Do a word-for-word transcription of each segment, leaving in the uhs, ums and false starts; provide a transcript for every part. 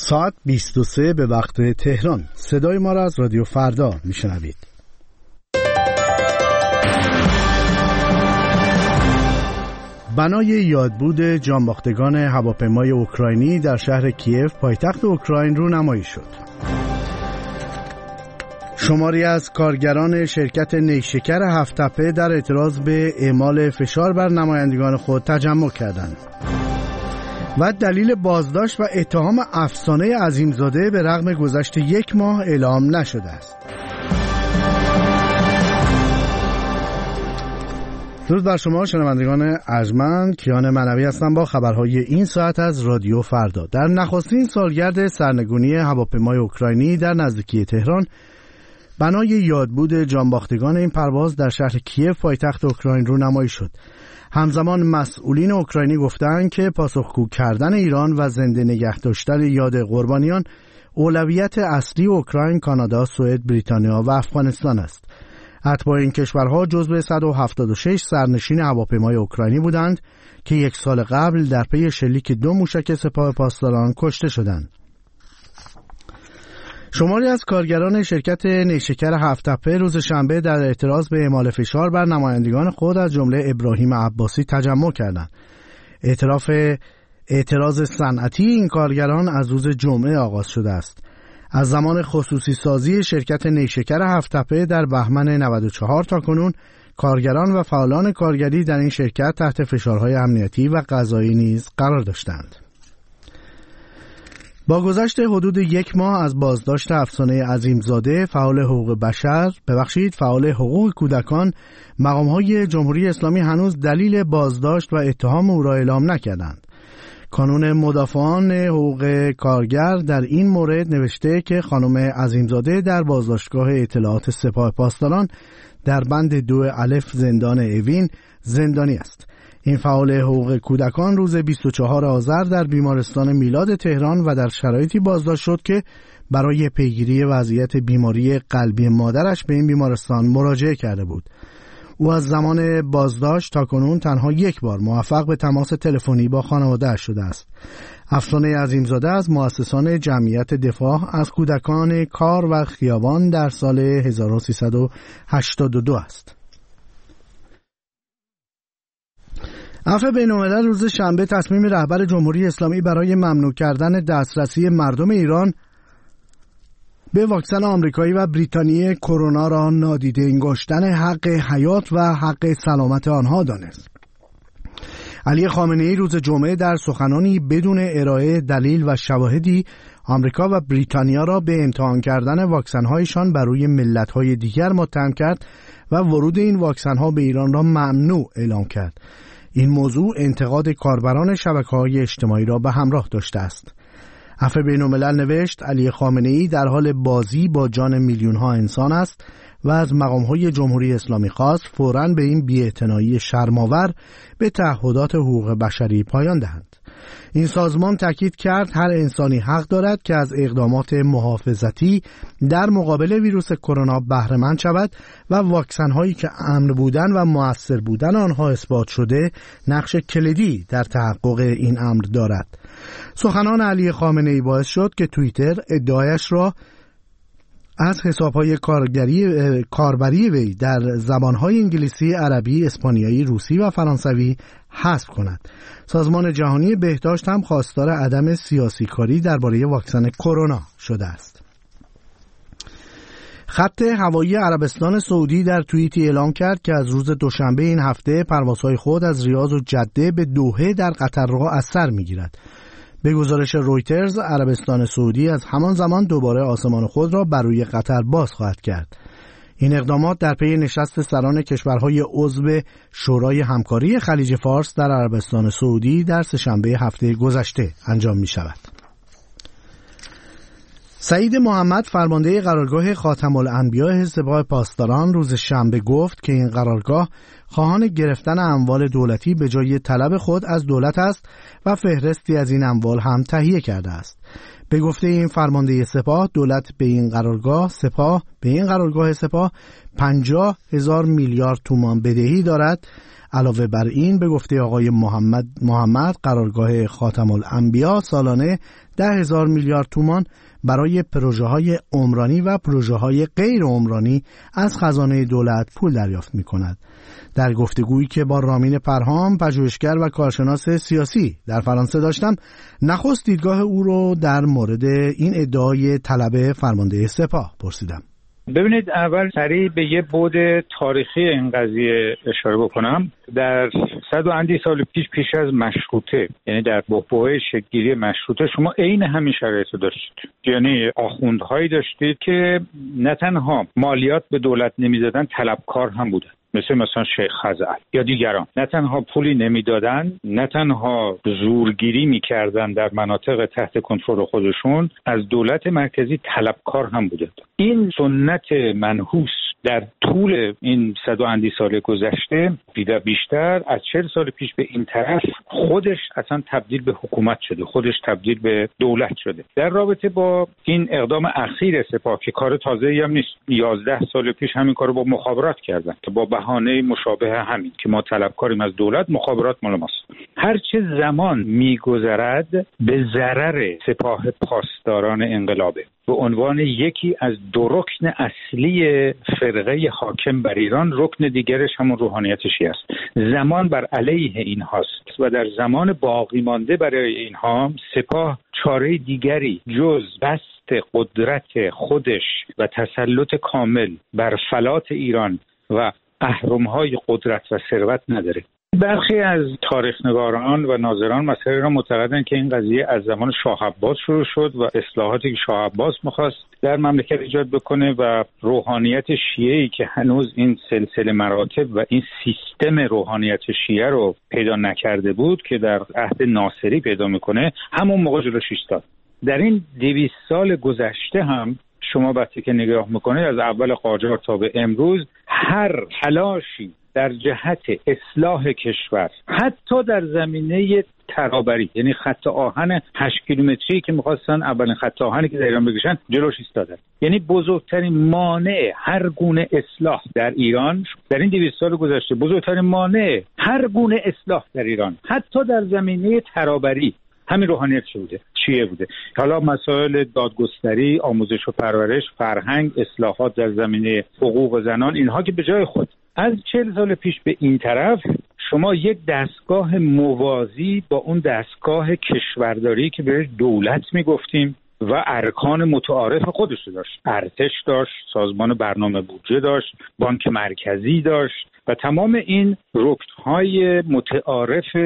ساعت بیست و سه به وقت تهران. صدای ما را از رادیو فردا میشنوید. بنای یادبود جانباختگان هواپیمای اوکراینی در شهر کیف پایتخت اوکراین رونمایی شد. شماری از کارگران شرکت نیشکر هفت‌تپه در اعتراض به اعمال فشار بر نمایندگان خود تجمع کردند و دلیل بازداشت و اتهام افسانه عظیمزاده به رغم گذشت یک ماه اعلام نشده است. درود بر شما شنوندگان ارجمند، کیان منوی هستم با خبرهای این ساعت از رادیو فردا. در نخستین سالگرد سرنگونی هواپیمای اوکراینی در نزدیکی تهران، بنای یادبود جانباختگان این پرواز در شهر کیف پایتخت اوکراین رونمایی شد. همزمان مسئولین اوکراینی گفتند که پاسخگو کردن ایران و زنده نگه داشتن یاد قربانیان اولویت اصلی اوکراین، کانادا، سوئد، بریتانیا و افغانستان است. اتباع این کشورها جزو صد و هفتاد و شش سرنشین هواپیمای اوکراینی بودند که یک سال قبل در پی شلیک دو موشک سپاه پاسداران کشته شدند. شماری از کارگران شرکت نیشکر هفت‌تپه روز شنبه در اعتراض به اعمال فشار بر نمایندگان خود از جمله ابراهیم عباسی تجمع کردند. اعتراف اعتراض صنعتی این کارگران از روز جمعه آغاز شده است. از زمان خصوصی سازی شرکت نیشکر هفت‌تپه در بهمن نود و چهار تا کنون کارگران و فعالان کارگری در این شرکت تحت فشارهای امنیتی و قضایی نیز قرار داشتند. با گذشت حدود یک ماه از بازداشت افسانه عظیمزاده، فعال حقوق بشر، ببخشید فعال حقوق کودکان، مقام‌های جمهوری اسلامی هنوز دلیل بازداشت و اتهام او را اعلام نکردند. کانون مدافعان حقوق کارگر در این مورد نوشته که خانم عظیمزاده در بازداشتگاه اطلاعات سپاه پاسداران در بند دو الف زندان اوین زندانی است. این فعال حقوق کودکان روز بیست و چهارم آذر در بیمارستان میلاد تهران و در شرایطی بازداشت شد که برای پیگیری وضعیت بیماری قلبی مادرش به این بیمارستان مراجعه کرده بود. او از زمان بازداشت تا کنون تنها یک بار موفق به تماس تلفنی با خانواده‌اش شده است. افسانه عظیمزاده از مؤسسان جمعیت دفاع از کودکان کار و خیابان در سال هزار و سیصد و هشتاد و دو است. عفو بین‌الملل روز شنبه تصمیم رهبر جمهوری اسلامی برای ممنوع کردن دسترسی مردم ایران به واکسن آمریکایی و بریتانیایی کرونا را نادیده انگاشتن حق حیات و حق سلامت آنها دانست. علی خامنه‌ای روز جمعه در سخنانی بدون ارائه دلیل و شواهدی آمریکا و بریتانیا را به امتحان کردن واکسن‌هایشان بر روی ملت‌های دیگر متهم کرد و ورود این واکسن‌ها به ایران را ممنوع اعلام کرد. این موضوع انتقاد کاربران شبکه‌های اجتماعی را به همراه داشته است. عفو بین‌الملل نوشت علی خامنه‌ای در حال بازی با جان میلیون‌ها انسان است و از مقام‌های جمهوری اسلامی خواست فوراً به این بی‌اعتنایی شرم‌آور به تعهدات حقوق بشری پایان دهند. این سازمان تاکید کرد هر انسانی حق دارد که از اقدامات محافظتی در مقابل ویروس کرونا بهره مند شود و واکسن‌هایی که امن بودن و مؤثر بودن آنها اثبات شده نقش کلیدی در تحقق این امر دارد. سخنان علی خامنه‌ای باعث شد که توییتر ادعایش را از حساب‌های کارگری کاربری وی در زبان‌های انگلیسی، عربی، اسپانیایی، روسی و فرانسوی حذف کند. سازمان جهانی بهداشت هم خواستار عدم سیاسی کاری درباره واکسن کرونا شده است. خط هوایی عربستان سعودی در توییتی اعلام کرد که از روز دوشنبه این هفته پروازهای خود از ریاض و جده به دوحه در قطر را از سر می‌گیرد. به گزارش رویترز، عربستان سعودی از همان زمان دوباره آسمان خود را بر روی قطر باز خواهد کرد. این اقدامات در پی نشست سران کشورهای عضو شورای همکاری خلیج فارس در عربستان سعودی در سه‌شنبه هفته گذشته انجام می شود. سعید محمد، فرمانده قرارگاه خاتم الانبیاء سپاه پاسداران، روز شنبه گفت که این قرارگاه خواهان گرفتن اموال دولتی به جای طلب خود از دولت است و فهرستی از این اموال هم تهیه کرده است. به گفته این فرمانده سپاه، دولت به این قرارگاه سپاه به این قرارگاه سپاه پنجاه هزار میلیارد تومان بدهی دارد. علاوه بر این به گفته آقای محمد محمد قرارگاه خاتم الانبیا سالانه ده هزار میلیارد تومان برای پروژه های عمرانی و پروژه های غیر عمرانی از خزانه دولت پول دریافت می کند. در گفتگویی که با رامین پرهام پژوهشگر و کارشناس سیاسی در فرانسه داشتم، نخست دیدگاه او رو در مورد این ادعای طلب فرمانده سپاه پرسیدم. ببینید، اول سریع به یه بعد تاریخی این قضیه اشاره بکنم. در صد و اندی سال پیش پیش از مشروطه، یعنی در بحبوحه شکل‌گیری مشروطه، شما عین همین شرایط رو داشتید. یعنی آخوندهایی داشتید که نه تنها مالیات به دولت نمیدادن، طلبکار هم بودن، مثل مثلا شیخ خزعل یا دیگران. نه تنها پولی نمیدادن، نه تنها زورگیری میکردن در مناطق تحت کنترل خودشون، از دولت مرکزی طلبکار هم بودند. این سنت منحوس در طول این صد و اندی سال گذشته بیشتر بیشتر از چهل سال پیش به این طرف خودش اصلا تبدیل به حکومت شده، خودش تبدیل به دولت شده. در رابطه با این اقدام اخیر سپاه که کار تازه‌ای هم نیست، یازده سال پیش همین کارو با مخابرات کردن که با بهانه مشابه همین که ما طلبکاریم از دولت، مخابرات مال ماست. هر چه زمان میگذرد به ضرر سپاه پاسداران انقلابه. به عنوان یکی از دو رکن اصلی فرقه حاکم بر ایران، رکن دیگرش همون روحانیت شیعه است. زمان بر علیه اینهاست و در زمان باقی مانده برای اینها سپاه چاره دیگری جز بسط قدرت خودش و تسلط کامل بر فلات ایران و اهرم‌های قدرت و ثروت نداره. برخی از تاریخ‌نگاران و ناظران مسئله را معتقدند که این قضیه از زمان شاه عباس شروع شد و اصلاحاتی که شاه عباس می‌خواست در مملکت ایجاد بکنه و روحانیت شیعه‌ای که هنوز این سلسله مراتب و این سیستم روحانیت شیعه رو پیدا نکرده بود که در عهد ناصری پیدا می‌کنه، همون موقع جلوش ایستاد. در این دویست سال گذشته هم شما وقتی که نگاه می‌کنید از اول قاجار تا به امروز هر تلاشی در جهت اصلاح کشور، حتی در زمینه ترابری، یعنی خط آهن هشت کیلومتری که می‌خواستن اولین خط آهنی که در ایران بکشن، جلوش ایستادن. یعنی بزرگترین مانع هر گونه اصلاح در ایران در این دویست سال گذشته، بزرگترین مانع هر گونه اصلاح در ایران، حتی در زمینه ترابری، همین روحانیت بوده، چیه بوده. حالا مسائل دادگستری، آموزش و پرورش، فرهنگ، اصلاحات در زمینه حقوق زنان، اینها که به جای خود. از چهل سال پیش به این طرف شما یک دستگاه موازی با اون دستگاه کشورداری که بهش دولت میگفتیم و ارکان متعارف خودش داشت. ارتش داشت، سازمان برنامه بودجه داشت، بانک مرکزی داشت و تمام این رکن‌های متعارف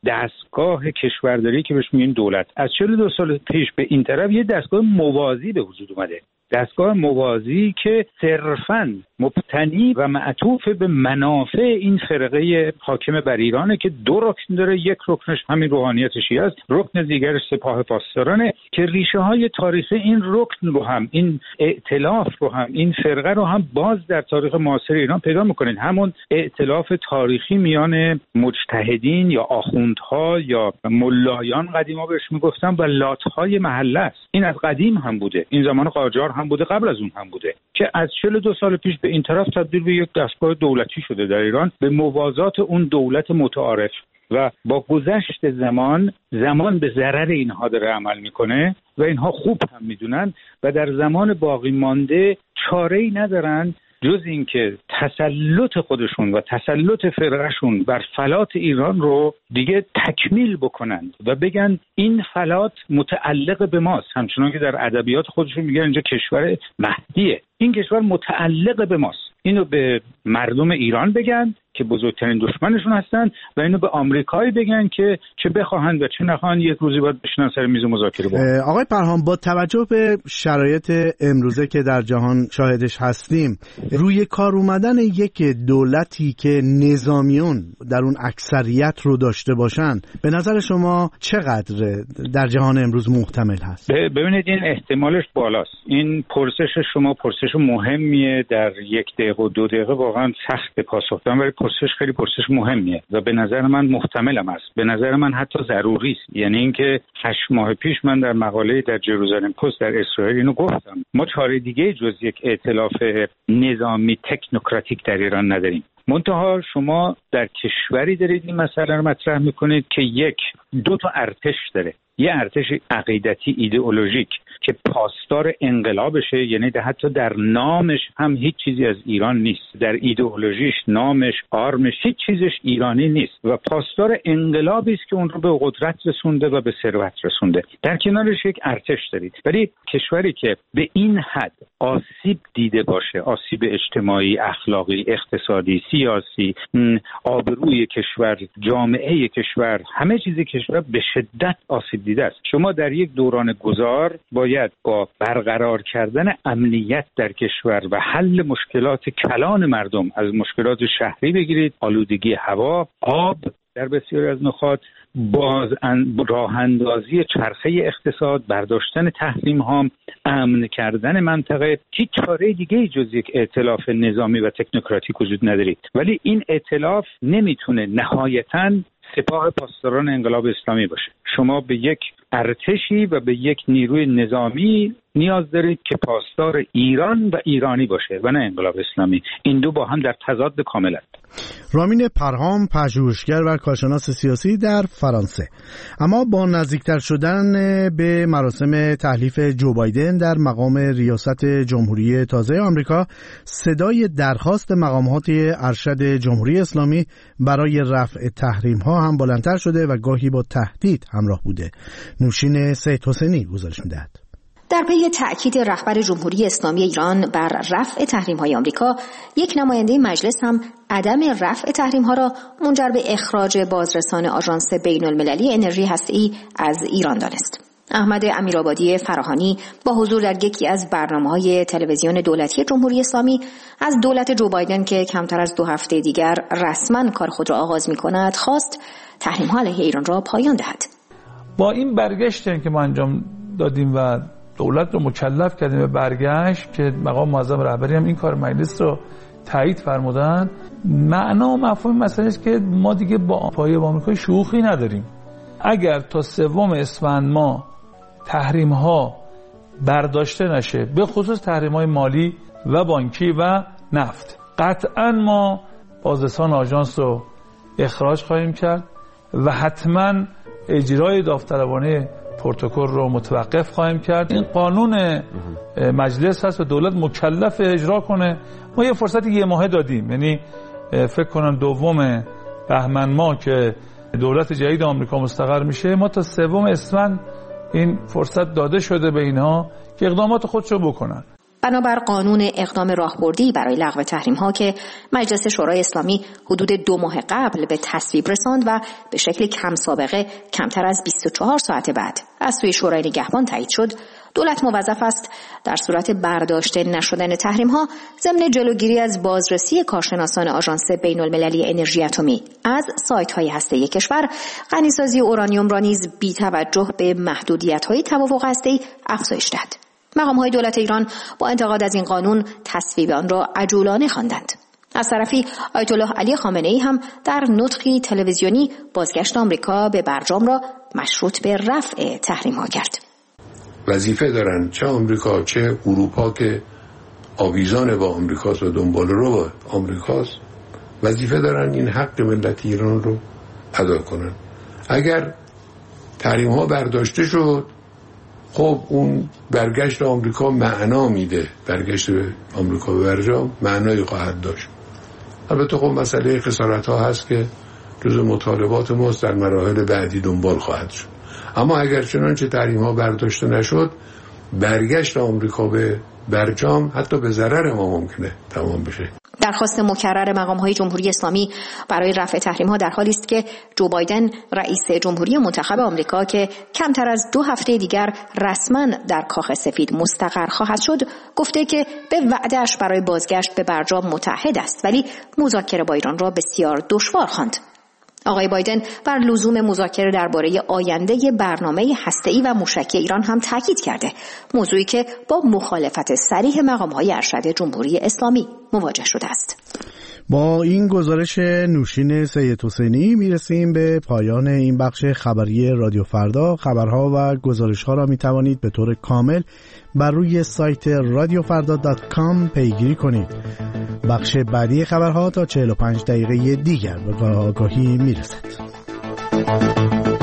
دستگاه کشورداری که بهش میگن دولت. از چهل و دو سال پیش به این طرف یه دستگاه موازی به وجود اومده. دستگاه موازی که صرفاً مبتنی و معطوف به منافع این فرقه حاکم بر ایرانه که دو رکن داره. یک رکنش همین روحانیت شیعه است، رکن دیگرش سپاه پاسدارانه که ریشه های تاریخی این رکن رو هم، این ائتلاف رو هم، این فرقه رو هم باز در تاریخ معاصر ایران پیدا میکنید. همون ائتلاف تاریخی میان مجتهدین یا آخوندها یا ملایان قدیما بهش میگفتن و لاتهای محله است. این از قدیم هم بوده، این زمان قاجار هم بوده، قبل از اون هم بوده که از چهل و دو سال پیش به این طرف تبدیل به یک دستگاه دولتی شده در ایران به موازات اون دولت متعارف و با گذشت زمان زمان به ضرر اینها داره عمل میکنه و اینها خوب هم میدونن و در زمان باقی مانده چاره‌ای ندارن جز اینکه تسلط خودشون و تسلط فرقه‌شون بر فلات ایران رو دیگه تکمیل بکنند و بگن این فلات متعلق به ماست. همچنان که در ادبیات خودشون میگن اینجا کشور مهدیه، این کشور متعلق به ماست. اینو به مردم ایران بگن که بزرگترین دشمنشون هستن و اینو به آمریکایی بگن که چه بخواهند و چه نخواهند یک روزی باید بشینن سر میز مذاکره با. آقای پرهام، با توجه به شرایط امروزه که در جهان شاهدش هستیم، روی کار اومدن یک دولتی که نظامیون در اون اکثریت رو داشته باشن، به نظر شما چقدر در جهان امروز محتمل هست؟ ببینید این احتمالش بالاست. این پرسش شما پرسش مهمیه، در یک دقیقه و دو دقیقه واقعا سخت پاسخ دادن، ولی پرسش خیلی پرسش مهمیه و به نظر من محتملم است. به نظر من حتی ضروری است. یعنی اینکه هشت ماه پیش من در مقاله در جروزالم پست در اسرائیل اینو گفتم، ما چاره دیگه جز یک ائتلاف نظامی تکنوکراتیک در ایران نداریم. منتها شما در کشوری دارید این مسئله رو مطرح میکنید که یک دو تا ارتش داره. یه ارتش عقیدتی ایدئولوژیک که پاسدار انقلابشه، یعنی ده حتی در نامش هم هیچ چیزی از ایران نیست، در ایدئولوژیش، نامش، آرمش، هیچ چیزش ایرانی نیست و پاسدار انقلابی است که اون رو به قدرت رسونده و به ثروت رسونده. در کنارش یک ارتش دارید. ولی کشوری که به این حد آسیب دیده باشه، آسیب اجتماعی، اخلاقی، اقتصادی، سیاسی، آبروی کشور، جامعه کشور، همه چیز کشور به شدت آسیب دیده است. شما در یک دوران گذار باید با برقرار کردن امنیت در کشور و حل مشکلات کلان مردم، از مشکلات شهری بگیرید، آلودگی هوا، آب در بسیاری از نقاط، باز راه اندازی چرخه اقتصاد، برداشتن تحریم ها، امن کردن منطقه، هیچ چاره دیگه جز یک ائتلاف نظامی و تکنوکراتیک وجود ندارید. ولی این ائتلاف نمیتونه نهایتاً سپاه پاسداران انقلاب اسلامی باشه. شما به یک ارتشی و به یک نیروی نظامی نیاز دارید که پاسدار ایران و ایرانی باشه و نه انقلاب اسلامی. این دو با هم در تضاد کاملا. رامین پرهام، پژوهشگر و کارشناس سیاسی در فرانسه. اما با نزدیکتر شدن به مراسم تحلیف جو بایدن در مقام ریاست جمهوری تازه آمریکا، صدای درخواست مقامات ارشد جمهوری اسلامی برای رفع تحریم ها هم بلندتر شده و گاهی با تهدید همراه بوده. نوشین سید حسینی گزارش می‌دهد. در پی تأکید رهبر جمهوری اسلامی ایران بر رفع تحریم‌های آمریکا، یک نماینده مجلس هم عدم رفع تحریم‌ها را منجر به اخراج بازرسان آژانس بین‌المللی انرژی هسته‌ای از ایران دانست. احمد امیرآبادی فراهانی با حضور در یکی از برنامه‌های تلویزیون دولتی جمهوری اسلامی از دولت جو بایدن که کمتر از دو هفته دیگر رسما کار خود را آغاز می‌کند خواست تحریم‌ها علیه ایران را پایان دهد. با این برگشتی که ما انجام دادیم و دولت رو مکلف کردیم به برگشت که مقام معظم رهبری هم این کار مجلس رو تایید فرمودن، معنا و مفهوم مسئله است که ما دیگه با پایه با آمریکا شوخی نداریم. اگر تا سوم اسفند ما تحریم ها برداشته نشه، به خصوص تحریم های مالی و بانکی و نفت، قطعا ما بازرسان آژانس رو اخراج خواهیم کرد و حتما اجرای داوطلبانه پروتکل رو متوقف خواهیم کرد. این قانون مجلس هست و دولت مکلف اجرا کنه. ما یه فرصت یه ماهه دادیم، یعنی فکر کنم دوم بهمن ماه که دولت جدید آمریکا مستقر میشه، ما تا سوم اسفند این فرصت داده شده به اینها که اقدامات خودشو بکنن. بنابر قانون اقدام راهبردی برای لغو تحریم‌ها که مجلس شورای اسلامی حدود دو ماه قبل به تصویب رساند و به شکل کم سابقه کمتر از بیست و چهار ساعت بعد از سوی شورای نگهبان تایید شد، دولت موظف است در صورت برداشته نشدن تحریم‌ها ضمن جلوگیری از بازرسی کارشناسان آژانس بین‌المللی انرژی اتمی از سایت‌های هسته‌ای کشور، غنیسازی اورانیوم را نیز بی توجه به محدودیت‌های توافق هسته‌ای افزایش دهد. مقام‌های دولت ایران با انتقاد از این قانون تصویب آن را عجولانه خواندند. از طرفی آیت الله علی خامنه‌ای هم در نطقی تلویزیونی بازگشت آمریکا به برجام را مشروط به رفع تحریم‌ها کرد. وظیفه دارن چه آمریکا چه اروپا که آویزان با آمریکاست و دنبال رو با آمریکاست، وظیفه دارن این حق ملت ایران رو ادا کنن. اگر تحریم‌ها برداشته شد، خب اون برگشت آمریکا معنا میده، برگشت آمریکا به برجام معنایی خواهد داشت. البته خب مسئله خسارت‌ها هست که جزء مطالبات ماست، در مراحل بعدی دنبال خواهد شد. اما اگر چنانچه تحریم‌ها برداشته نشد، برگشت آمریکا به برجام حتی به ضرر ما ممکنه تمام بشه. درخواست مکرر مقام‌های جمهوری اسلامی برای رفع تحریم‌ها در حالی است که جو بایدن رئیس جمهوری منتخب آمریکا که کمتر از دو هفته دیگر رسما در کاخ سفید مستقر خواهد شد، گفته که به وعده‌اش برای بازگشت به برجام متحد است، ولی مذاکره با ایران را بسیار دشوار خواند. آقای بایدن بر لزوم مذاکره درباره آینده برنامه هسته‌ای و موشکی ایران هم تاکید کرده، موضوعی که با مخالفت صریح مقام‌های ارشد جمهوری اسلامی مواجه شده است. با این گزارش نوشین سید حسینی میرسیم به پایان این بخش خبری رادیو فردا. خبرها و گزارشها را میتوانید به طور کامل بر روی سایت رادیو فردا دات کام پیگیری کنید. بخش بعدی خبرها تا چهل و پنج دقیقه دیگر به آگاهی میرسد.